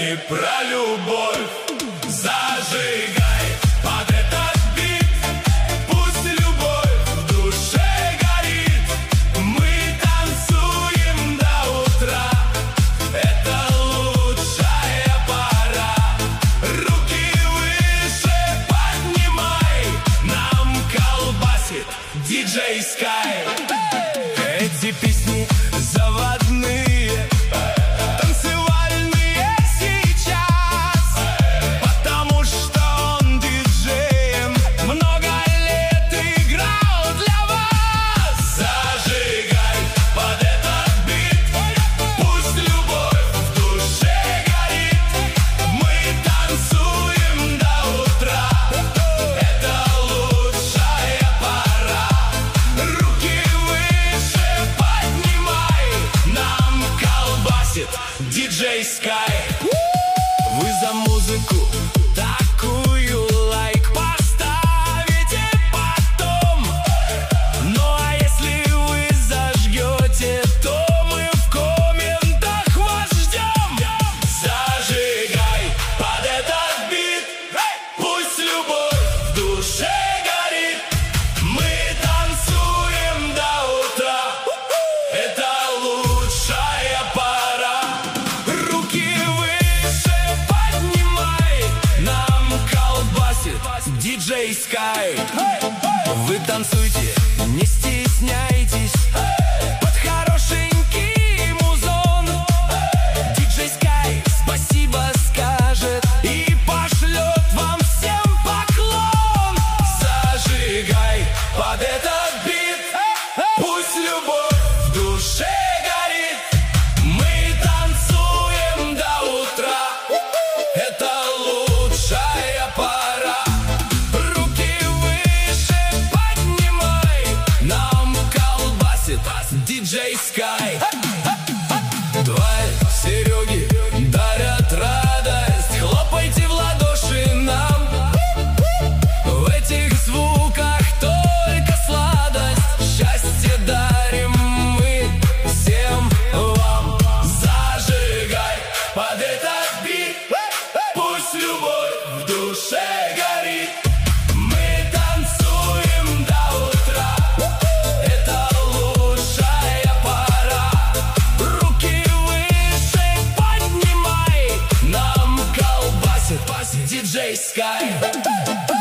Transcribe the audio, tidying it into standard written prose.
песни про любовь. Зажигай под этот бит, пусть любовь в душе горит. Мы танцуем до утра, это лучшая пора. Руки выше поднимай, нам колбасит диджей Скай. Эти песни заводные, танцевальные сейчас, потому что он диджеем много лет играл для вас. Зажигай под этот бит, пусть любовь в душе горит. Мы танцуем до утра, это лучшая пора. Руки выше поднимай, нам колбасит диджей Скай. Вы за музыку такую лайк поставите потом. Ну а если вы зажгете, то мы в комментах вас ждем. Зажигай под этот бит, пусть любовь в душе горит. Мы танцуем до утра, это лучшая пора. Руки выше поднимай, нам колбасит диджей Скай. Вы танцуйте, не стесняйтесь, под хорошенький музон. Диджей Скай спасибо скажет и пошлет вам всем поклон. Зажигай под этот бит, пусть любовь в душе горит. Мы танцуем до утра, это лучшая пора. Руки выше поднимай, нам колбасит диджей Скай. Два Сереги дарят радость, хлопайте в ладоши нам. В этих звуках только сладость, счастье дарим мы всем вам. Зажигай под этот бит, пусть любовь в душе горит. Мы танцуем до утра, это лучшая пора. Руки выше поднимай, нам колбасит диджей Скай.